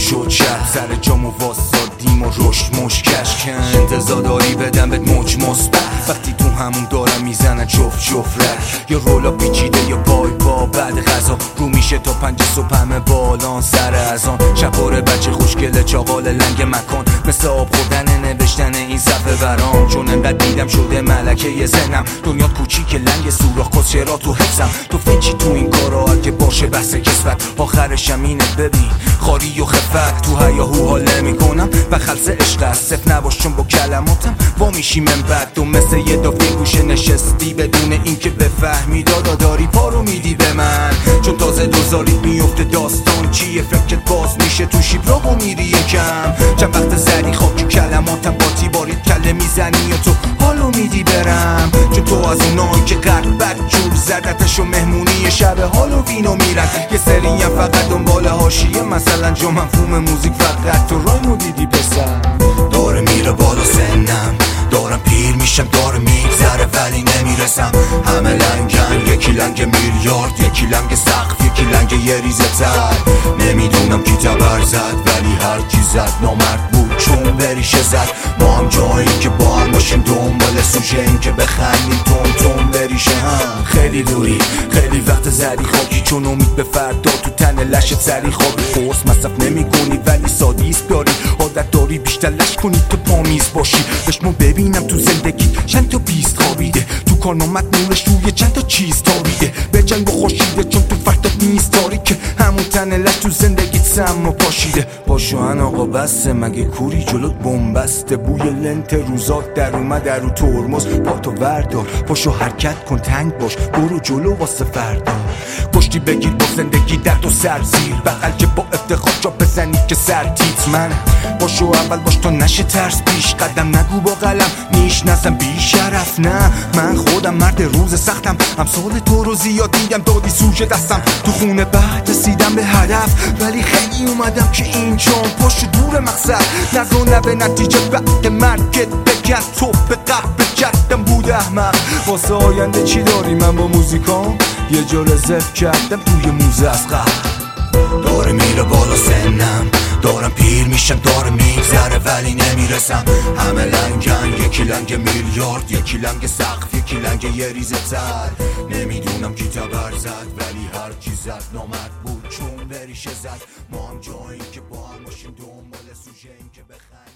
شد شب سر جامو واسادیم و رشد مشکش کن انتظار داری بدم بهت موج مثبت وقتی تو همون دارم میزنن جفت رک یا رولا پیچیده یا پای با بعد غذا رو میشه تا 5 صبح همه بالان سر از آن شباره بچه خوشگله چاقال لنگ مکان مثل آب خوردن نوشتن این صفحه برام چون انقدر دیدم شده ملکه ی ذهنم دنیا کوچیک لنگ سوراخ کس چرا تو حفظم تو فنچی تو این کارا اگه باشه بحث کسبت آخرشم اینه ببین خاری و خفت تو هیاهو حال نمیکنم و خلص عشق است صف نباش چون با کلماتم وا میشی من بعد و مثل یه دافی گوشه نشستی بدون اینکه بفهمی دادا داری پارو میدی به من چون تازه دوزاریت میفته داستان چیه فکرت باز میشه تو شیبراغو میری یکم چند وقت زدی خاکی کلماتم با تیباریت کله میزنی یا تو حالو میدی برم چون تو از اونایی که قرد بد جور زدتش و مهمونی شب حالو وینو میرن یه سری هم فقط دنبال حاشیه مثلا جو مفهوم موزیک فقط تو رایمو دیدی پسر داره میره بالا سنم دارم پیر میشم داره میگذره ولی نمیرسم همه لنگن یکی لنگ میلیارد یکی لنگ سقف یکی لنگ یه ریزه تر نمیدونم کی تبر زد ولی هر کی زد نامرد بود چون بریشه زد ما هم جایی که با هم باشیم دنبال سوشه این که بخندیم تون بریشه هم خیلی دوری خیلی وقت زدی خاکی چون امید به فردا تو تن لشت سری خوابی قرص مصرف نمی کنی ولی سادیست بیاری عادت داری بیشتر لش کنی تو پامیز باشی بشمو ببینم تو زندگی چند تا بیست خوابیده تو کارنامت نورش روی چند تا چیز تابیده به جنگ و خوشیده چون تو فردات نیست تاریکه همون تن لش تو زندگیت سم و پاشیده باشوهن آقا بسته مگه کوری جلوت بومبسته بوی لنت روزات در اومد رو ترمز پاتو وردار پاشو حرکت کن تنگ باش برو جلو واسه فردا پشتی بگیر با زندگی در تو سر زیر بغل که با افتخار جا بزنی که سر تیت من باشو اول باش تا نشه ترس پیش قدم نگو با قلم میشناسم بی شرف نه من خودم مرد روز سختم امثال تو رو زیاد دیدم دادی سوژه دستم تو خونه بعد رسیدم به هدف ولی خیلی اومدم که اینجام پشت دور مقصد نظر نبه نتیجه بعد مرگت بگن تو به قبل جدم بود احمق واسه آینده چی داری من با موزیکام یه جا رزرو کردم توی موزه از قبل داره میره بالا سنم دارم پیر میشم داره میگذره ولی نمیرسم همه لنگن یکی لنگ میلیارد یکی لنگ سقف یکی لنگ یه ریزه تر نمیدونم کی تبر زد ولی هر کی زد نامرد بود چون بریشه زد ما هم جایی که با هم باشیم دنبال سوژه این که بخند